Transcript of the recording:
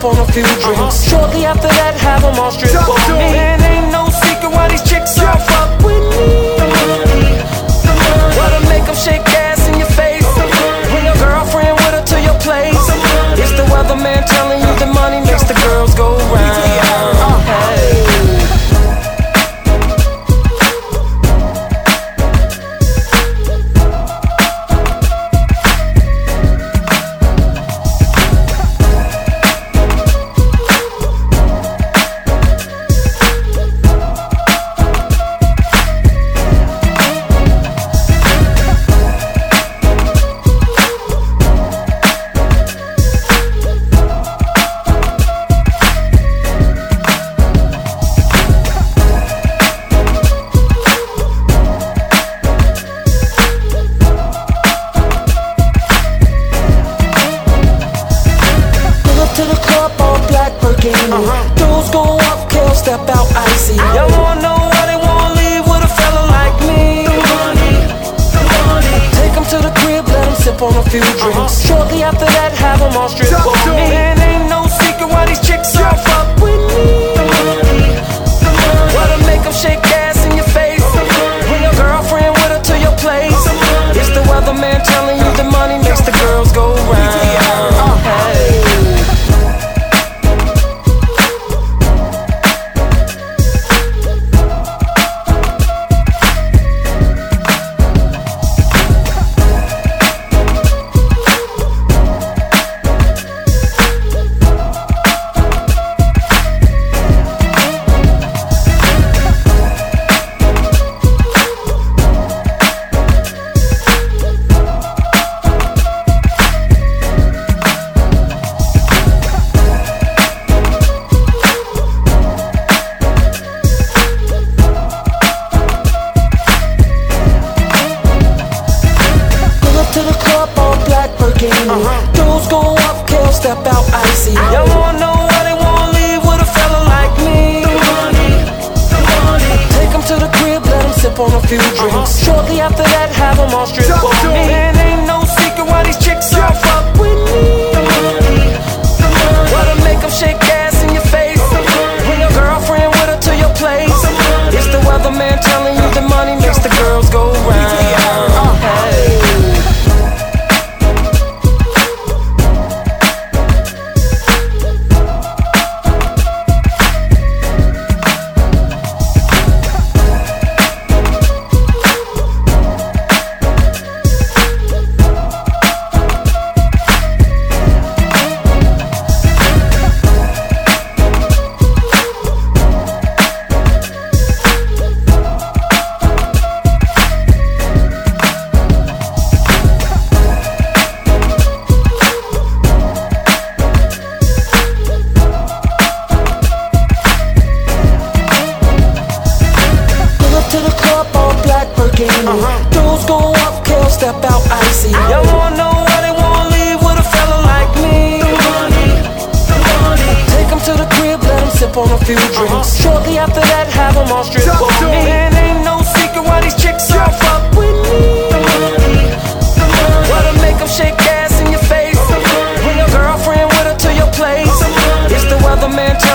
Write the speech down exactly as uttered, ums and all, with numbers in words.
on a few drinks. Shortly after that, have them all strip for me. Man, ain't no secret why these chicks all fuck with me. What'll make them shake ass in your face? Bring your girlfriend with her to your place. It's the weatherman telling you the money makes the girls go round. Hey. To the club, all black Burgundy. Uh-huh. Dudes go up, Kel step out icy. Y'all wanna know why they wanna leave with a fella like me? The money, the money. Take 'em to the crib, let 'em sip on a few drinks. Uh-huh. Shortly after that, have 'em all strip for me. Man, ain't no secret why these chicks all fuck with me. The money, the money. What'll make 'em shake ass in your face? Bring your girlfriend with her to your place. It's the weatherman telling you the money makes the girls go round. Hey. To the club, all black Burgundy. Uh-huh. Dudes go up, Kel step out icy. Y'all wanna know why they wanna leave with a fella like me? The money, the money. Take 'em to the crib, let 'em sip on a few drinks. Uh-huh. Shortly after that, have 'em all strip for me. Man, ain't no secret why these chicks all fuck with me. The money, the money. What'll make 'em shake ass in your face? Bring your girlfriend with her to your place. It's the weatherman telling you the money makes the girls go round. Hey. To the club, all black Burgundy. Uh-huh. Dudes go up, Kel step out icy. Y'all wanna know why they wanna leave with a fella like me? The money, the money. Take 'em to the crib, let 'em sip on a few drinks. Uh-huh. Shortly after that, have 'em all strip for me. Man, ain't no secret why these chicks all fuck with me. The money, the money. What'll make 'em shake ass in your face? Bring your girlfriend with her to your place. It's the weatherman